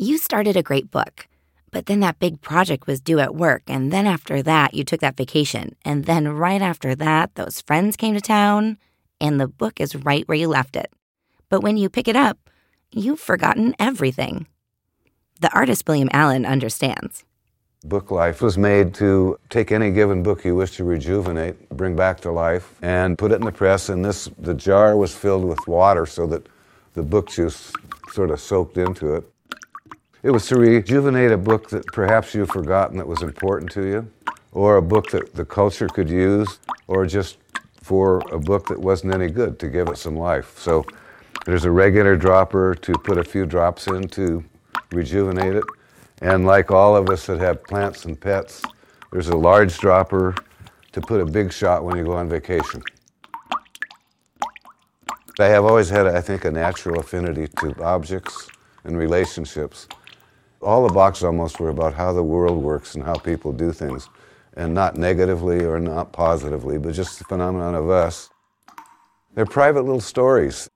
You started a great book, but then that big project was due at work, and then after that, you took that vacation, and then right after that, those friends came to town, and the book is right where you left it. But when you pick it up, you've forgotten everything. The artist William Allen understands. Book Life was made to take any given book you wish to rejuvenate, bring back to life, and put it in the press, and the jar was filled with water so that the book juice sort of soaked into it. It was to rejuvenate a book that perhaps you've forgotten that was important to you, or a book that the culture could use, or just for a book that wasn't any good, to give it some life. So there's a regular dropper to put a few drops in to rejuvenate it. And like all of us that have plants and pets, there's a large dropper to put a big shot when you go on vacation. I have always had, I think, a natural affinity to objects and relationships. All the boxes almost were about how the world works and how people do things, and not negatively or not positively, but just the phenomenon of us. They're private little stories.